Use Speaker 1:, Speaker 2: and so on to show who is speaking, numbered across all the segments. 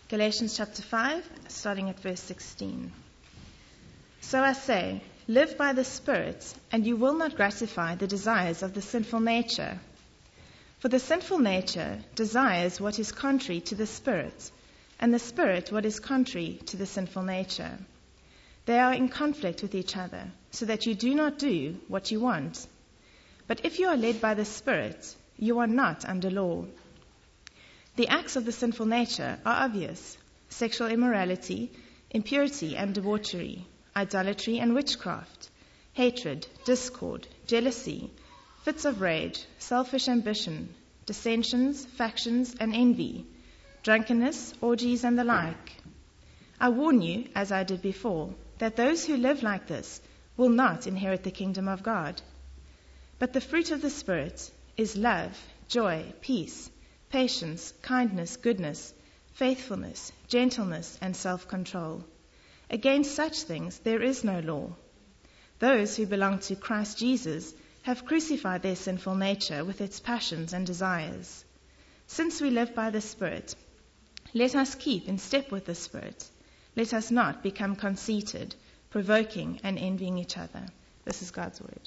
Speaker 1: Galatians chapter 5, starting at verse 16. So I say, live by the Spirit, and you will not gratify the desires of the sinful nature. For the sinful nature desires what is contrary to the Spirit, and the Spirit what is contrary to the sinful nature. They are in conflict with each other, so that you do not do what you want. But if you are led by the Spirit, you are not under law. The acts of the sinful nature are obvious: sexual immorality, impurity and debauchery, idolatry and witchcraft, hatred, discord, jealousy, fits of rage, selfish ambition, dissensions, factions and envy, drunkenness, orgies and the like. I warn you, as I did before, that those who live like this will not inherit the kingdom of God. But the fruit of the Spirit is love, joy, peace, patience, kindness, goodness, faithfulness, gentleness, and self-control. Against such things there is no law. Those who belong to Christ Jesus have crucified their sinful nature with its passions and desires. Since we live by the Spirit, let us keep in step with the Spirit. Let us not become conceited, provoking and envying each other. This is God's word.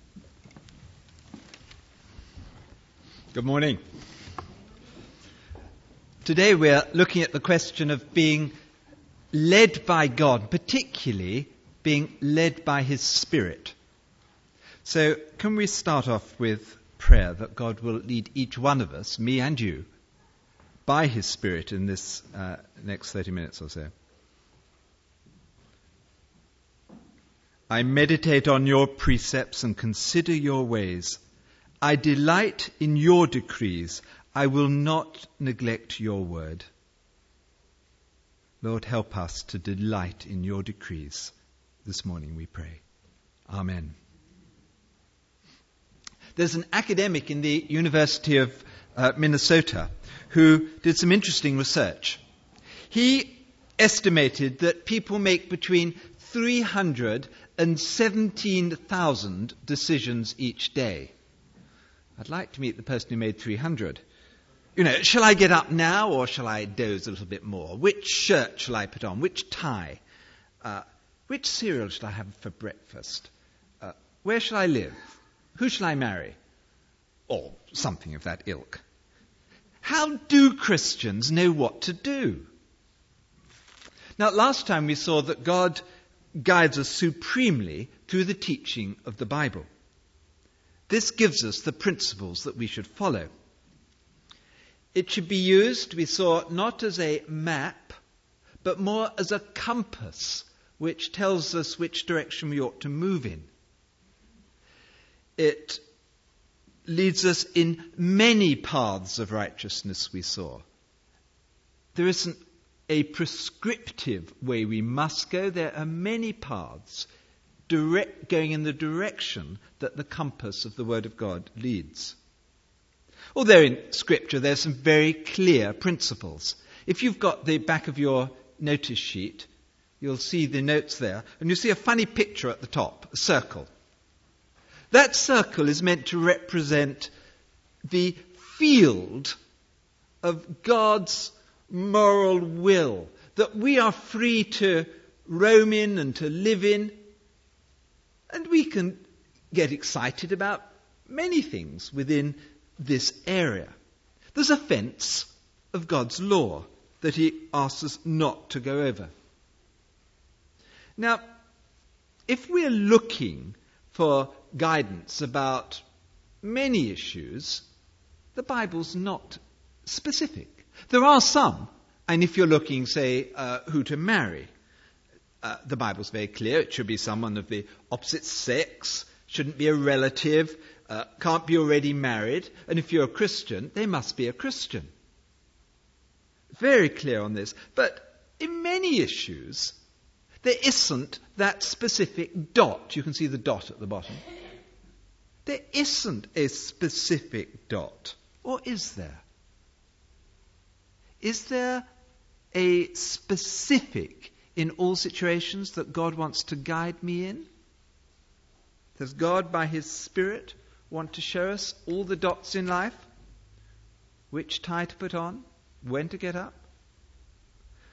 Speaker 2: Good morning. Today we're looking at the question of being led by God, particularly being led by His Spirit. So can we start off with prayer that God will lead each one of us, me and you, by His Spirit in this next 30 minutes or so. I meditate on your precepts and consider your ways. I delight in your decrees. I will not neglect your word. Lord, help us to delight in your decrees. This morning we pray. Amen. There's an academic in the University of Minnesota who did some interesting research. He estimated that people make between 300 and 17,000 decisions each day. I'd like to meet the person who made 300. Shall I get up now or shall I doze a little bit more? Which shirt shall I put on? Which tie? Which cereal shall I have for breakfast? Where shall I live? Who shall I marry? Or something of that ilk. How do Christians know what to do? Now, last time we saw that God guides us supremely through the teaching of the Bible. This gives us the principles that we should follow. It should be used, we saw, not as a map, but more as a compass, which tells us which direction we ought to move in. It leads us in many paths of righteousness, we saw. There isn't a prescriptive way we must go. There are many paths going in the direction that the compass of the Word of God leads. Although in Scripture there's some very clear principles. If you've got the back of your notice sheet, you'll see the notes there, and you'll see a funny picture at the top, a circle. That circle is meant to represent the field of God's moral will, that we are free to roam in and to live in, and we can get excited about many things within this area. There's a fence of God's law that He asks us not to go over. Now, if we're looking for guidance about many issues, the Bible's not specific. There are some, and if you're looking, say, who to marry, the Bible's very clear. It should be someone of the opposite sex, shouldn't be a relative, can't be already married, and if you're a Christian, they must be a Christian. Very clear on this. But in many issues, there isn't that specific dot. You can see the dot at the bottom. There isn't a specific dot. Or is there? Is there a specific in all situations that God wants to guide me in? Does God, by His Spirit, want to show us all the dots in life? Which tie to put on? When to get up?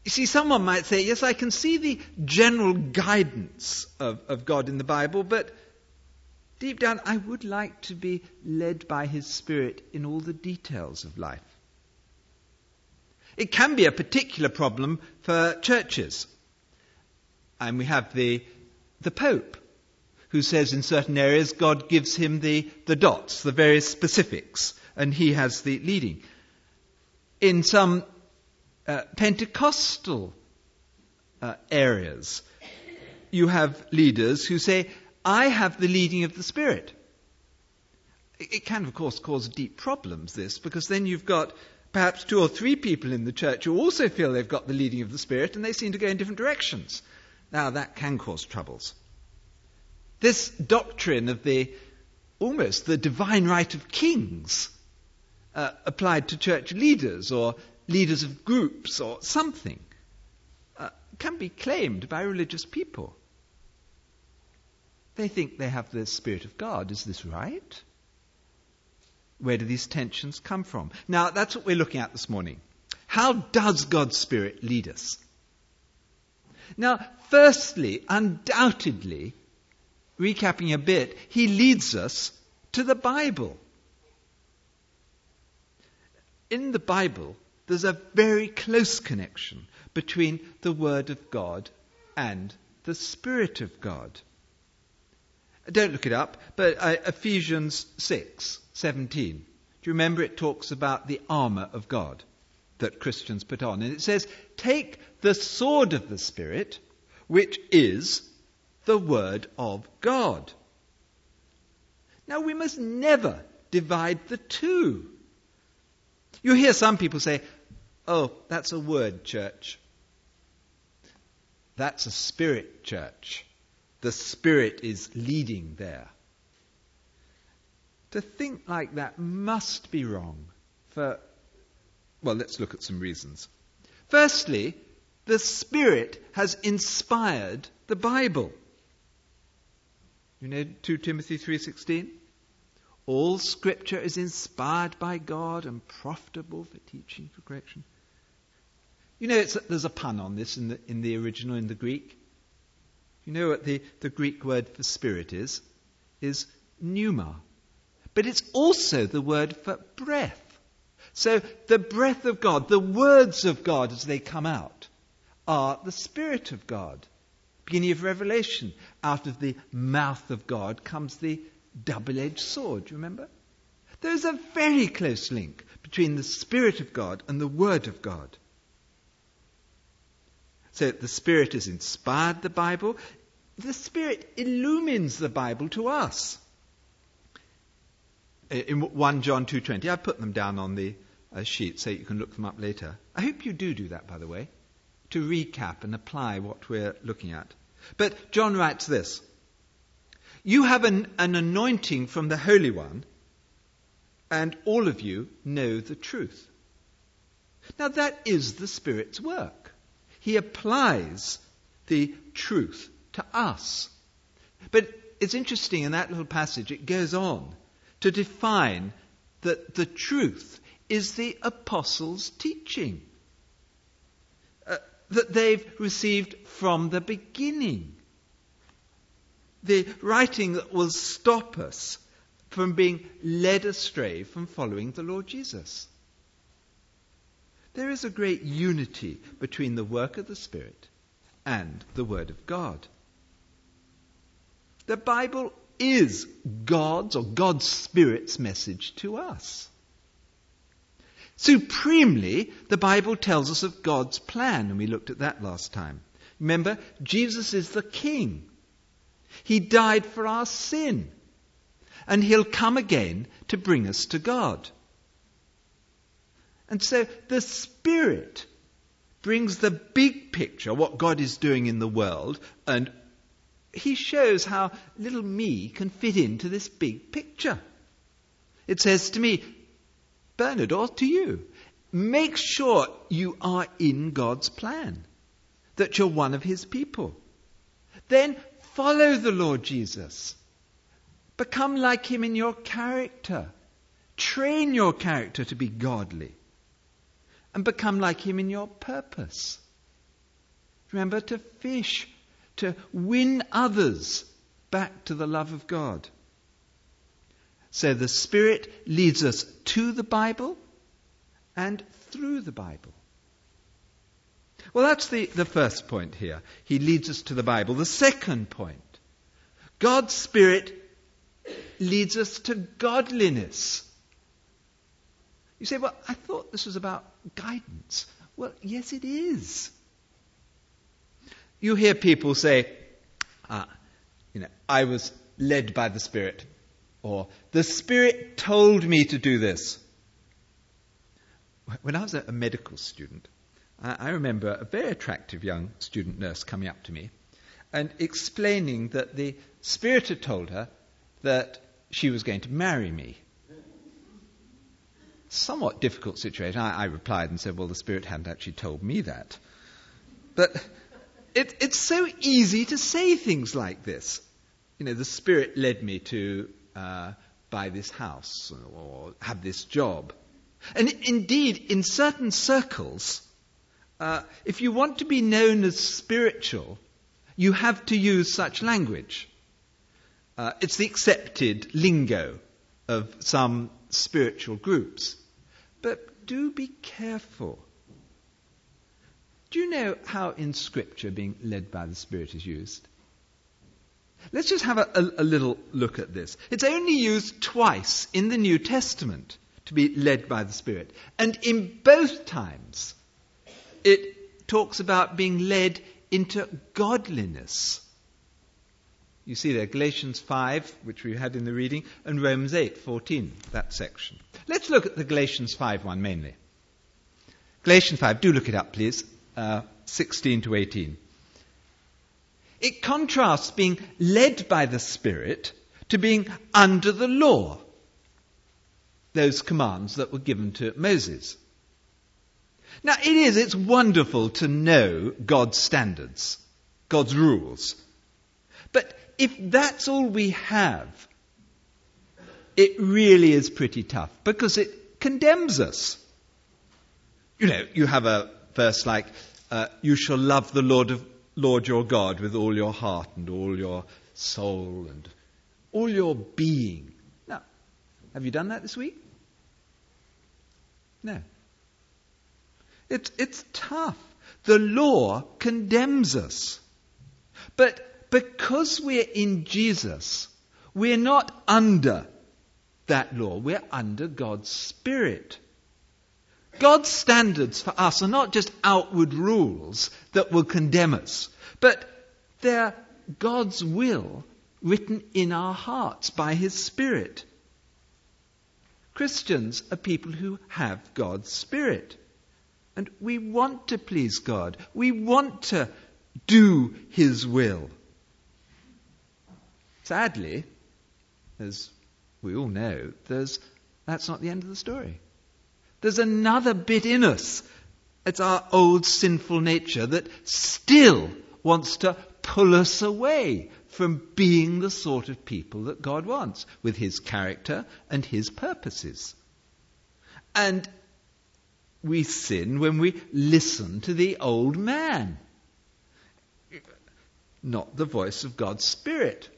Speaker 2: You see, someone might say, yes, I can see the general guidance of God in the Bible, but deep down I would like to be led by His Spirit in all the details of life. It can be a particular problem for churches. And we have the Pope, who says in certain areas God gives him the dots, the various specifics, and he has the leading. In some Pentecostal areas, you have leaders who say, I have the leading of the Spirit. It can, of course, cause deep problems, this, because then you've got perhaps 2 or 3 people in the church who also feel they've got the leading of the Spirit, and they seem to go in different directions. Now, that can cause troubles. This doctrine of almost the divine right of kings applied to church leaders or leaders of groups or something can be claimed by religious people. They think they have the Spirit of God. Is this right? Where do these tensions come from? Now, that's what we're looking at this morning. How does God's Spirit lead us? Now, firstly, undoubtedly, recapping a bit, He leads us to the Bible. In the Bible, there's a very close connection between the Word of God and the Spirit of God. Don't look it up, but Ephesians 6:17. Do you remember it talks about the armour of God that Christians put on? And it says, take the sword of the Spirit, which is the Word of God. Now, we must never divide the two. You hear some people say, oh, that's a word church. That's a spirit church. The Spirit is leading there. To think like that must be wrong well, let's look at some reasons. Firstly, the Spirit has inspired the Bible. You know 2 Timothy 3:16? All Scripture is inspired by God and profitable for teaching, for correction. You know, there's a pun on this in the original, in the Greek. You know what the Greek word for spirit is? Is pneuma. But it's also the word for breath. So the breath of God, the words of God as they come out, are the Spirit of God. Beginning of Revelation, out of the mouth of God comes the double-edged sword, do you remember? There's a very close link between the Spirit of God and the Word of God. So the Spirit has inspired the Bible. The Spirit illumines the Bible to us. In 1 John 2:20, I put them down on the sheet so you can look them up later. I hope you do that, by the way, to recap and apply what we're looking at. But John writes this: you have an anointing from the Holy One, and all of you know the truth. Now that is the Spirit's work. He applies the truth to us. But it's interesting, in that little passage, it goes on to define that the truth is the apostles' teaching that they've received from the beginning. The writing that will stop us from being led astray from following the Lord Jesus. There is a great unity between the work of the Spirit and the Word of God. The Bible is God's Spirit's message to us. Supremely, the Bible tells us of God's plan, and we looked at that last time. Remember, Jesus is the King. He died for our sin, and He'll come again to bring us to God. And so the Spirit brings the big picture, what God is doing in the world, and He shows how little me can fit into this big picture. It says to me, Bernard, or to you, make sure you are in God's plan, that you're one of His people. Then follow the Lord Jesus. Become like Him in your character. Train your character to be godly. And become like Him in your purpose. Remember, to fish, to win others back to the love of God. So the Spirit leads us to the Bible and through the Bible. Well, that's the first point here. He leads us to the Bible. The second point, God's Spirit leads us to godliness. You say, well, I thought this was about guidance. Well, yes, it is. You hear people say, I was led by the Spirit, or the Spirit told me to do this. When I was a medical student, I remember a very attractive young student nurse coming up to me and explaining that the Spirit had told her that she was going to marry me. Somewhat difficult situation. I replied and said, well, the Spirit hadn't actually told me that. But it's so easy to say things like this. The Spirit led me to buy this house or have this job. And indeed, in certain circles, if you want to be known as spiritual, you have to use such language. It's the accepted lingo of some spiritual groups. But do be careful. Do you know how in Scripture being led by the Spirit is used? Let's just have a little look at this. It's only used twice in the New Testament to be led by the Spirit. And in both times, it talks about being led into godliness. You see there, Galatians 5, which we had in the reading, and Romans 8:14, that section. Let's look at the Galatians 5 one mainly. Galatians 5, do look it up, please, 16 to 18. It contrasts being led by the Spirit to being under the law, those commands that were given to Moses. Now, it's wonderful to know God's standards, God's rules. But if that's all we have, it really is pretty tough because it condemns us. You have a verse like, you shall love the Lord your God with all your heart and all your soul and all your being. Now, have you done that this week? No. It's tough. The law condemns us. But because we're in Jesus, we're not under that law. We're under God's Spirit. God's standards for us are not just outward rules that will condemn us, but they're God's will written in our hearts by His Spirit. Christians are people who have God's Spirit. And we want to please God. We want to do His will. Sadly, as we all know, that's not the end of the story. There's another bit in us. It's our old sinful nature that still wants to pull us away from being the sort of people that God wants, with His character and His purposes. And we sin when we listen to the old man, not the voice of God's Spirit.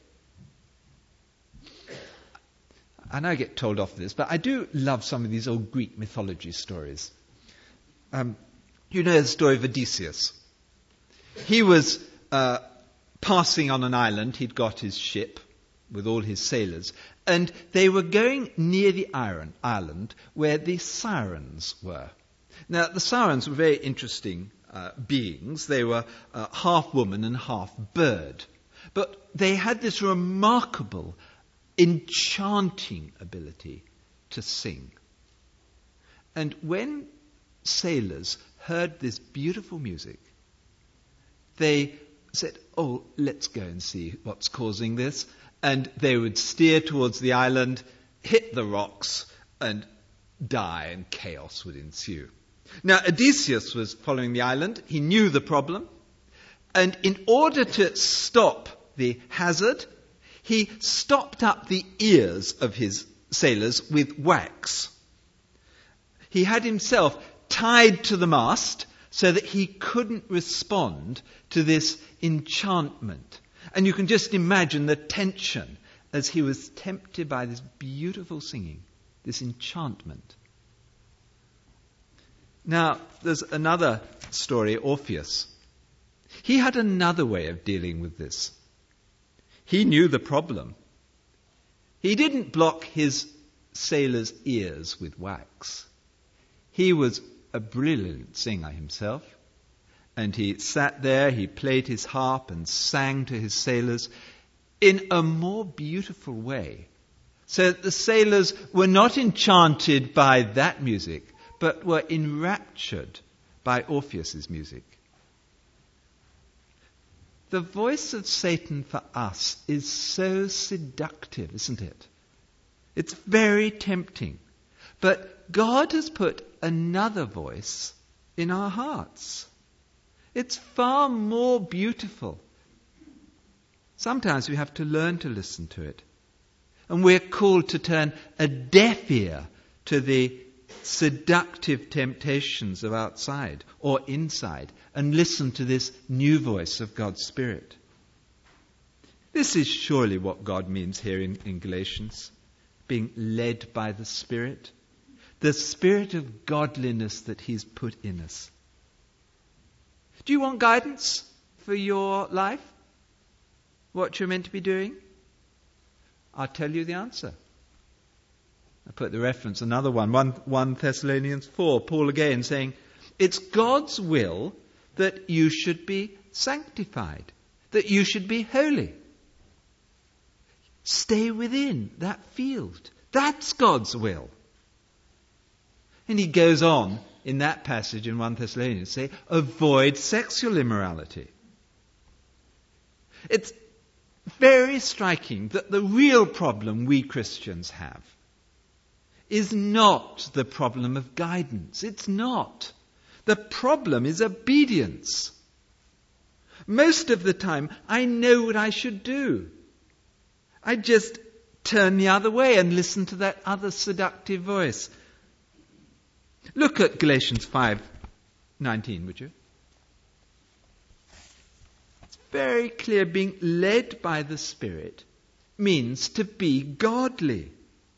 Speaker 2: I know I get told off for this, but I do love some of these old Greek mythology stories. You know the story of Odysseus. He was passing on an island. He'd got his ship with all his sailors, and they were going near the island where the Sirens were. Now, the Sirens were very interesting beings. They were half woman and half bird. But they had this remarkable, enchanting ability to sing. And when sailors heard this beautiful music, they said, oh, let's go and see what's causing this. And they would steer towards the island, hit the rocks, and die, and chaos would ensue. Now, Odysseus was following the island. He knew the problem. And in order to stop the hazard, he stopped up the ears of his sailors with wax. He had himself tied to the mast so that he couldn't respond to this enchantment. And you can just imagine the tension as he was tempted by this beautiful singing, this enchantment. Now, there's another story, Orpheus. He had another way of dealing with this. He knew the problem. He didn't block his sailors' ears with wax. He was a brilliant singer himself, and he sat there, he played his harp and sang to his sailors in a more beautiful way, so that the sailors were not enchanted by that music, but were enraptured by Orpheus's music. The voice of Satan for us is so seductive, isn't it? It's very tempting. But God has put another voice in our hearts. It's far more beautiful. Sometimes we have to learn to listen to it. And we're called to turn a deaf ear to the seductive temptations of outside or inside and listen to this new voice of God's Spirit. This is surely what God means here in Galatians, being led by the Spirit, the Spirit of godliness that He's put in us. Do you want guidance for your life? What you're meant to be doing? I'll tell you the answer. I put the reference, another one, 1 Thessalonians 4, Paul again saying, it's God's will that you should be sanctified, that you should be holy. Stay within that field. That's God's will. And he goes on in that passage in 1 Thessalonians to say, avoid sexual immorality. It's very striking that the real problem we Christians have is not the problem of guidance. It's not. The problem is obedience. Most of the time, I know what I should do. I just turn the other way and listen to that other seductive voice. Look at Galatians 5:19, would you? It's very clear being led by the Spirit means to be godly.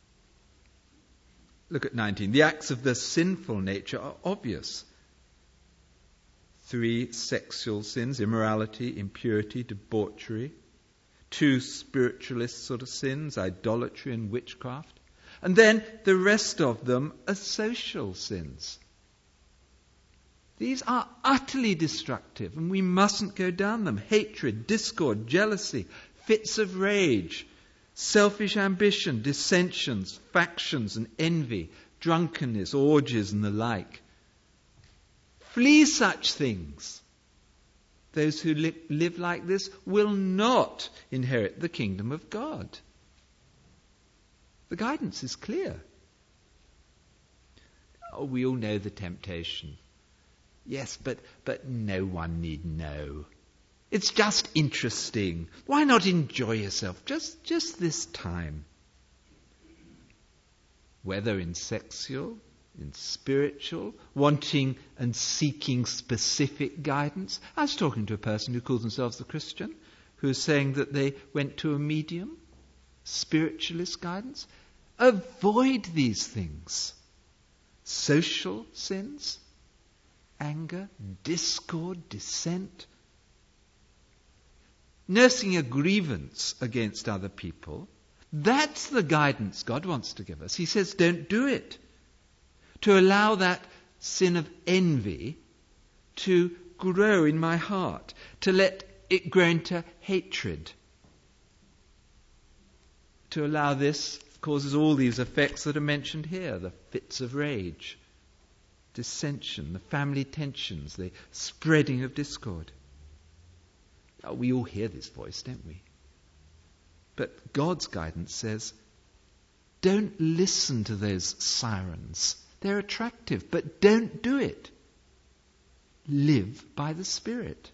Speaker 2: Look at 19. The acts of the sinful nature are obvious. 3 sexual sins, immorality, impurity, debauchery. 2 spiritualist sort of sins, idolatry and witchcraft. And then the rest of them are social sins. These are utterly destructive and we mustn't go down them. Hatred, discord, jealousy, fits of rage, selfish ambition, dissensions, factions and envy, drunkenness, orgies and the like. Flee such things. Those who live like this will not inherit the kingdom of God. The guidance is clear. Oh, we all know the temptation. Yes, but no one need know. It's just interesting. Why not enjoy yourself just this time? Whether in sexual, in spiritual, wanting and seeking specific guidance. I was talking to a person who calls themselves a Christian, who was saying that they went to a medium, spiritualist guidance. Avoid these things. Social sins, anger, discord, dissent. Nursing a grievance against other people. That's the guidance God wants to give us. He says, don't do it. To allow that sin of envy to grow in my heart, to let it grow into hatred. To allow this causes all these effects that are mentioned here, the fits of rage, dissension, the family tensions, the spreading of discord. Oh, we all hear this voice, don't we? But God's guidance says, don't listen to those sirens. They're attractive, but don't do it. Live by the Spirit.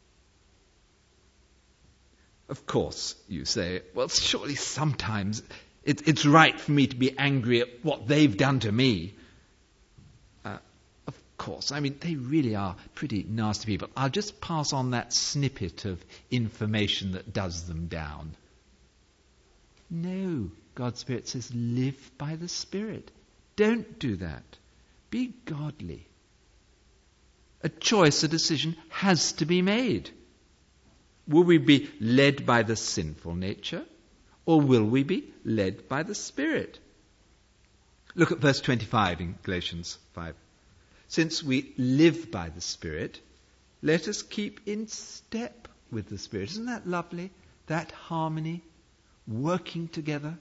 Speaker 2: Of course, you say, well, surely sometimes it's right for me to be angry at what they've done to me. Of course, they really are pretty nasty people. I'll just pass on that snippet of information that does them down. No, God's Spirit says, live by the Spirit. Don't do that. Be godly. A choice, a decision has to be made. Will we be led by the sinful nature, or will we be led by the Spirit? Look at verse 25 in Galatians 5. Since we live by the Spirit, let us keep in step with the Spirit. Isn't that lovely? That harmony, working together.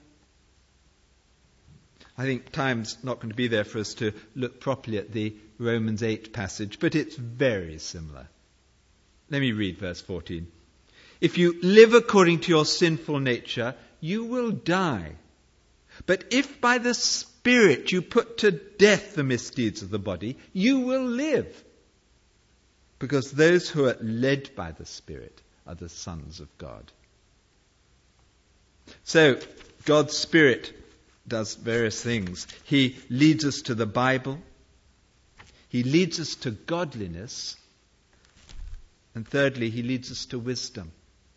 Speaker 2: I think time's not going to be there for us to look properly at the Romans 8 passage, but it's very similar. Let me read verse 14. If you live according to your sinful nature, you will die. But if by the Spirit you put to death the misdeeds of the body, you will live. Because those who are led by the Spirit are the sons of God. So, God's Spirit does various things. He leads us to the Bible. He leads us to godliness. And thirdly, he leads us to wisdom.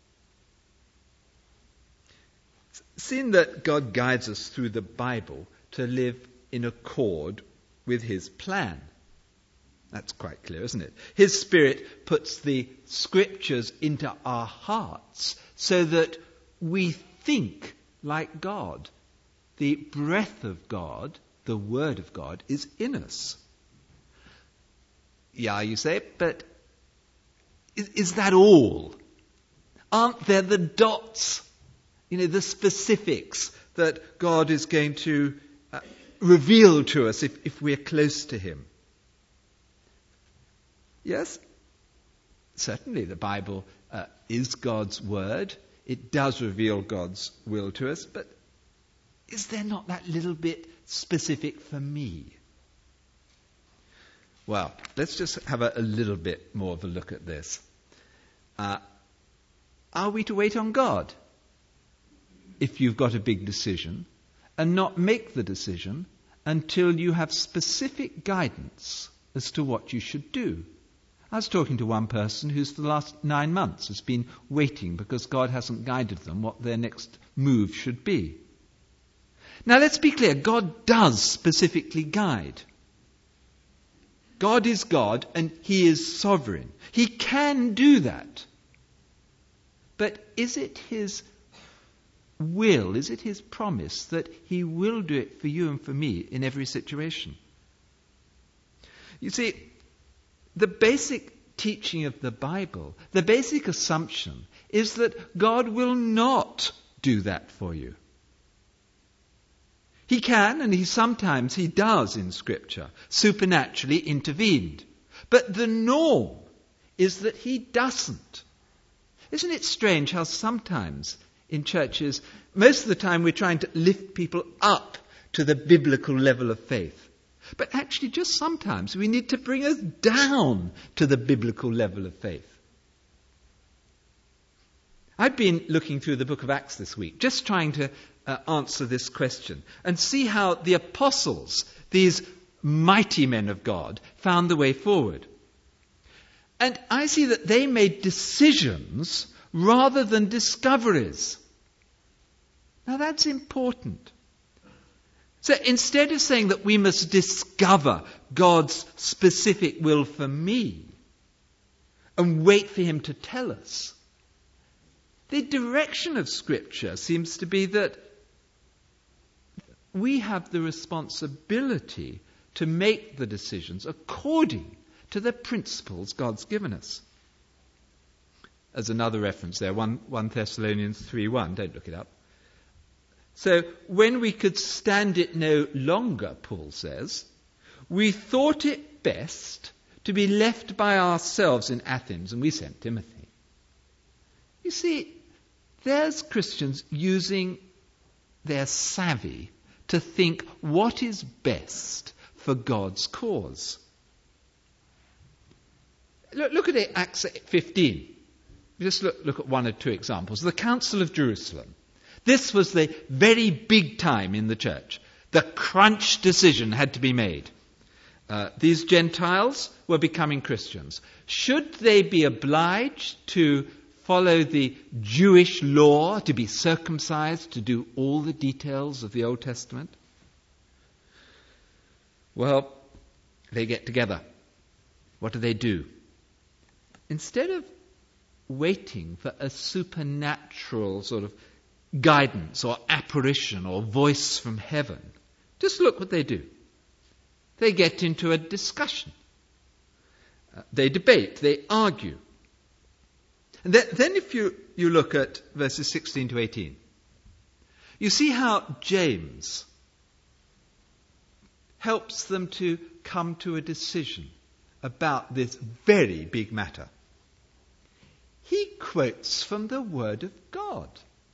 Speaker 2: Seeing that God guides us through the Bible to live in accord with his plan. That's quite clear, isn't it? His Spirit puts the Scriptures into our hearts so that we think like God. The breath of God, the Word of God, is in us. Yeah, you say, but is that all? Aren't there the dots, the specifics that God is going to reveal to us if we're close to him? Yes, certainly the Bible is God's Word. It does reveal God's will to us, but is there not that little bit specific for me? Well, let's just have a little bit more of a look at this. Are we to wait on God if you've got a big decision and not make the decision until you have specific guidance as to what you should do? I was talking to one person who's for the last 9 months has been waiting because God hasn't guided them what their next move should be. Now let's be clear, God does specifically guide. God is God and he is sovereign. He can do that. But is it his will, is it his promise that he will do it for you and for me in every situation? You see, the basic teaching of the Bible, the basic assumption is that God will not do that for you. He can, and sometimes he does in Scripture, supernaturally intervened. But the norm is that he doesn't. Isn't it strange how sometimes in churches, most of the time we're trying to lift people up to the biblical level of faith. But actually just sometimes we need to bring us down to the biblical level of faith. I've been looking through the book of Acts this week, just trying to answer this question and see how the apostles, these mighty men of God, found the way forward. And I see that they made decisions rather than discoveries. Now that's important. So instead of saying that we must discover God's specific will for me and wait for him to tell us, the direction of Scripture seems to be that we have the responsibility to make the decisions according to the principles God's given us. As another reference there, 1 Thessalonians 3:1, don't look it up. So, when we could stand it no longer, Paul says, we thought it best to be left by ourselves in Athens, and we sent Timothy. You see, there's Christians using their savvy to think what is best for God's cause. Look at it, Acts 15. Just look at one or two examples. The Council of Jerusalem. This was the very big time in the church. The crunch decision had to be made. These Gentiles were becoming Christians. Should they be obliged to follow the Jewish law, to be circumcised, to do all the details of the Old Testament? Well, they get together. What do? Instead of waiting for a supernatural sort of guidance or apparition or voice from heaven, just look what they do. They get into a discussion. They debate, they argue. And then if you look at verses 16 to 18, you see how James helps them to come to a decision about this very big matter. He quotes from the Word of God.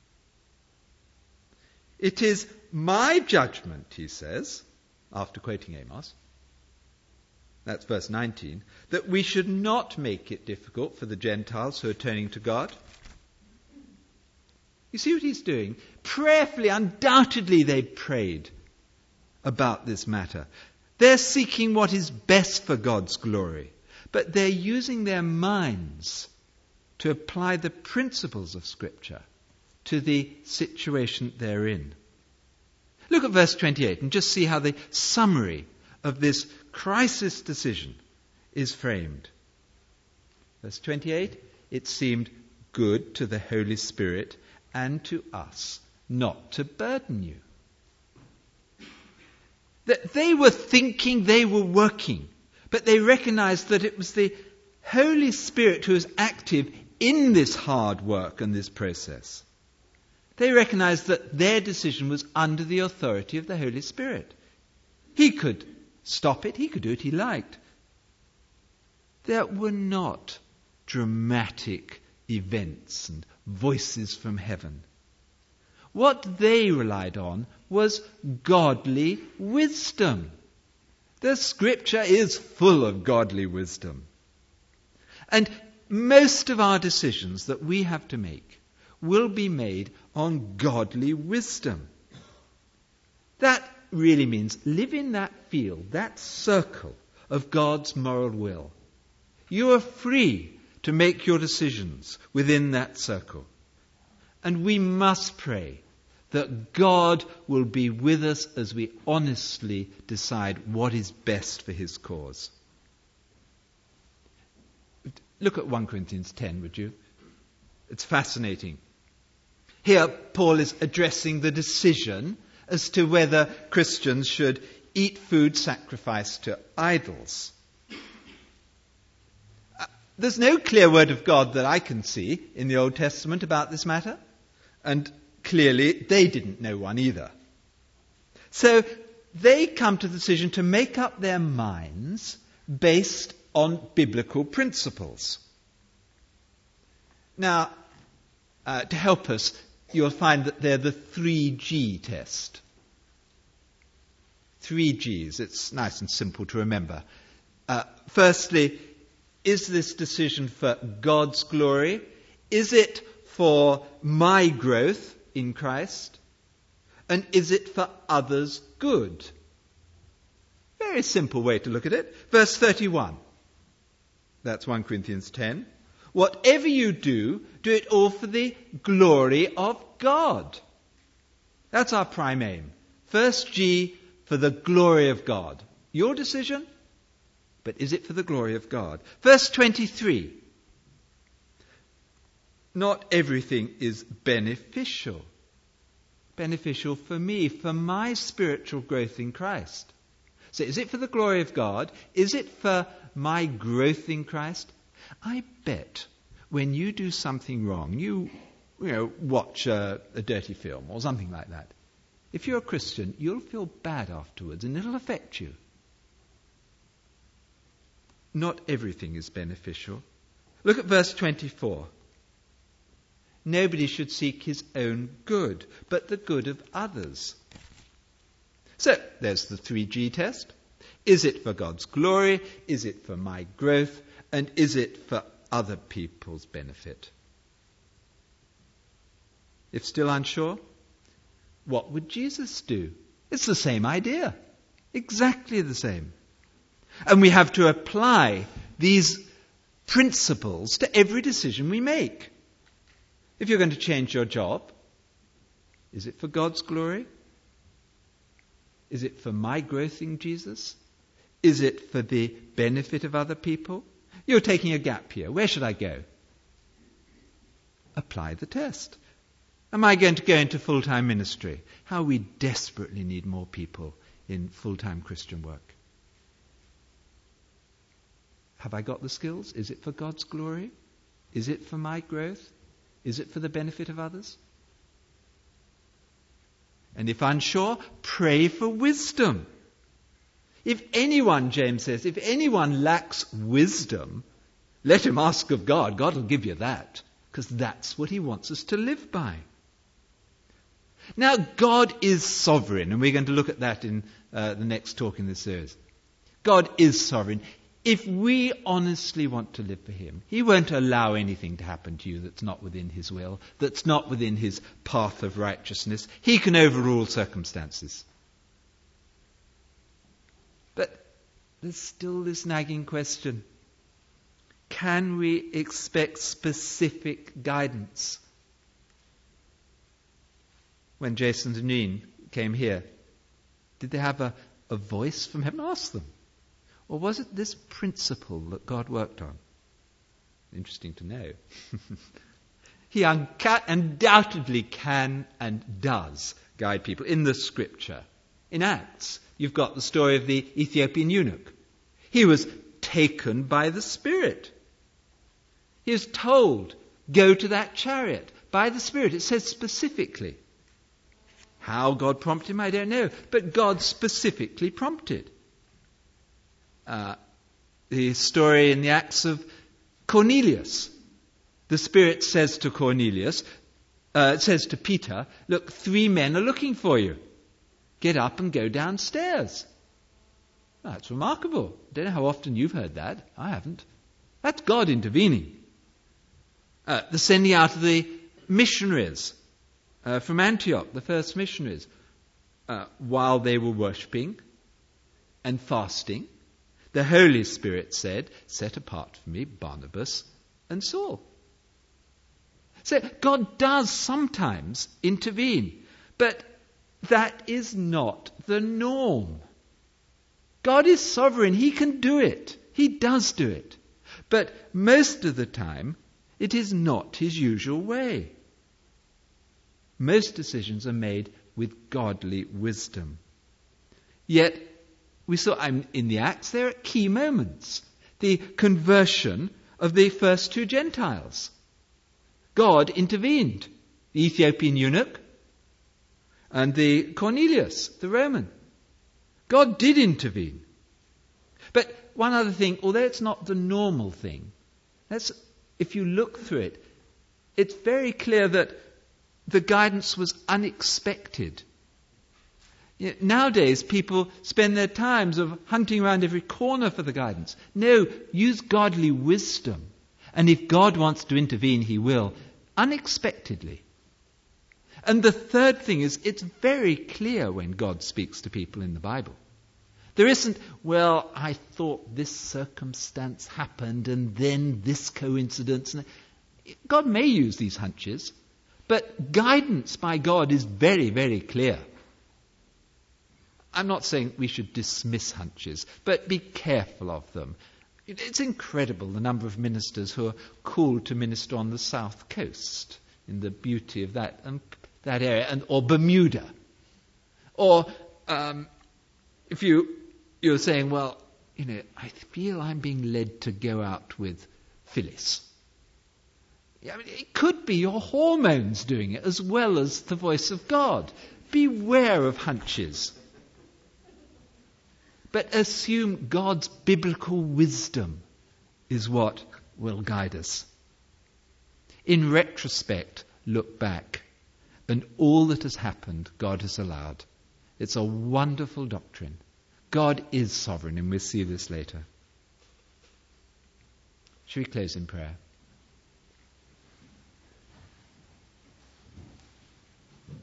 Speaker 2: It is my judgment, he says, after quoting Amos, that's verse 19, that we should not make it difficult for the Gentiles who are turning to God. You see what he's doing? Prayerfully, undoubtedly they prayed about this matter. They're seeking what is best for God's glory, but they're using their minds to apply the principles of Scripture to the situation they're in. Look at verse 28 and just see how the summary of this crisis decision is framed. Verse 28, it seemed good to the Holy Spirit and to us not to burden you. That they were thinking, they were working, but they recognized that it was the Holy Spirit who was active in this hard work and this process. They recognized that their decision was under the authority of the Holy Spirit. He could stop it, he could do what he liked. There were not dramatic events and voices from heaven. What they relied on was godly wisdom. The Scripture is full of godly wisdom. And most of our decisions that we have to make will be made on godly wisdom. That really means live in that field, that circle of God's moral will. You are free to make your decisions within that circle. And we must pray that God will be with us as we honestly decide what is best for his cause. Look at 1 Corinthians 10, would you? It's fascinating. Here, Paul is addressing the decision as to whether Christians should eat food sacrificed to idols. There's no clear word of God that I can see in the Old Testament about this matter, and clearly they didn't know one either. So they come to the decision to make up their minds based on biblical principles. Now, to help us, you'll find that they're the 3G test. 3 Gs. It's nice and simple to remember. Firstly, is this decision for God's glory? Is it for my growth in Christ? And is it for others' good? Very simple way to look at it. Verse 31. That's 1 Corinthians 10. Whatever you do, do it all for the glory of God. That's our prime aim. First G, for the glory of God. Your decision, but is it for the glory of God? Verse 23. Not everything is beneficial. Beneficial for me, for my spiritual growth in Christ. So is it for the glory of God? Is it for my growth in Christ? I bet when you do something wrong, you watch a dirty film or something like that. If you're a Christian, you'll feel bad afterwards and it'll affect you. Not everything is beneficial. Look at verse 24. Nobody should seek his own good, but the good of others. So, there's the 3G test. Is it for God's glory? Is it for my growth? And is it for other people's benefit? If still unsure, what would Jesus do? It's the same idea. Exactly the same. And we have to apply these principles to every decision we make. If you're going to change your job, is it for God's glory? Is it for my growth in Jesus? Is it for the benefit of other people? You're taking a gap year. Where should I go? Apply the test. Am I going to go into full-time ministry? How we desperately need more people in full-time Christian work. Have I got the skills? Is it for God's glory? Is it for my growth? Is it for the benefit of others? And if unsure, pray for wisdom. If anyone, James says, if anyone lacks wisdom, let him ask of God. God will give you that, because that's what he wants us to live by. Now, God is sovereign, and we're going to look at that in the next talk in this series. God is sovereign. If we honestly want to live for him, he won't allow anything to happen to you that's not within his will, that's not within his path of righteousness. He can overrule circumstances. But there's still this nagging question. Can we expect specific guidance? When Jason and Janine came here, did they have a voice from heaven? Ask them. Or was it this principle that God worked on? Interesting to know. He undoubtedly can and does guide people in the Scripture. In Acts, you've got the story of the Ethiopian eunuch. He was taken by the Spirit. He was told, go to that chariot by the Spirit. It says specifically. How God prompted him, I don't know. But God specifically prompted. The story in the Acts of Cornelius. The Spirit says to Cornelius, says to Peter, look, 3 men are looking for you. Get up and go downstairs. That's remarkable. I don't know how often you've heard that. I haven't. That's God intervening. The sending out of the missionaries from Antioch, the first missionaries, while they were worshipping and fasting, the Holy Spirit said, set apart for me Barnabas and Saul. So God does sometimes intervene, but that is not the norm. God is sovereign. He can do it. He does do it. But most of the time, it is not his usual way. Most decisions are made with godly wisdom. Yet, we saw in the Acts, there are key moments. The conversion of the first 2 Gentiles. God intervened. The Ethiopian eunuch and the Cornelius, the Roman. God did intervene. But one other thing, although it's not the normal thing, if you look through it, it's very clear that the guidance was unexpected. Nowadays, people spend their times of hunting around every corner for the guidance. No, use godly wisdom. And if God wants to intervene, he will, unexpectedly. And the third thing is, it's very clear when God speaks to people in the Bible. There isn't, well, I thought this circumstance happened and then this coincidence. God may use these hunches, but guidance by God is very, very clear. I'm not saying we should dismiss hunches, but be careful of them. It's incredible the number of ministers who are called to minister on the south coast in the beauty of that area, or Bermuda. Or if you're saying, well, I feel I'm being led to go out with Phyllis. I mean, it could be your hormones doing it as well as the voice of God. Beware of hunches. But assume God's biblical wisdom is what will guide us. In retrospect, look back. And all that has happened, God has allowed. It's a wonderful doctrine. God is sovereign, and we'll see this later. Shall we close in prayer?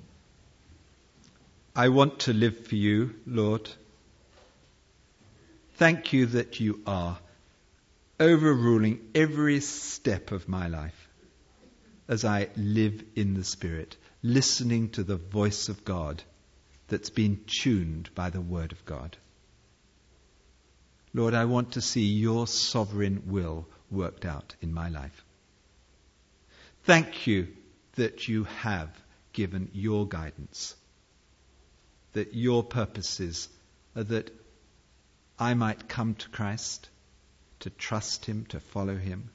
Speaker 2: I want to live for you, Lord. Thank you that you are overruling every step of my life as I live in the Spirit, listening to the voice of God that's been tuned by the Word of God. Lord, I want to see your sovereign will worked out in my life. Thank you that you have given your guidance, that your purposes are that I might come to Christ, to trust him, to follow him,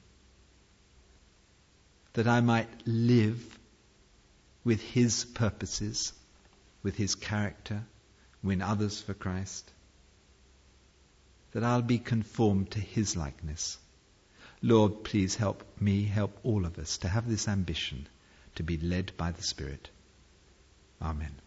Speaker 2: that I might live with his purposes, with his character, win others for Christ, that I'll be conformed to his likeness. Lord, please help me, help all of us to have this ambition to be led by the Spirit. Amen.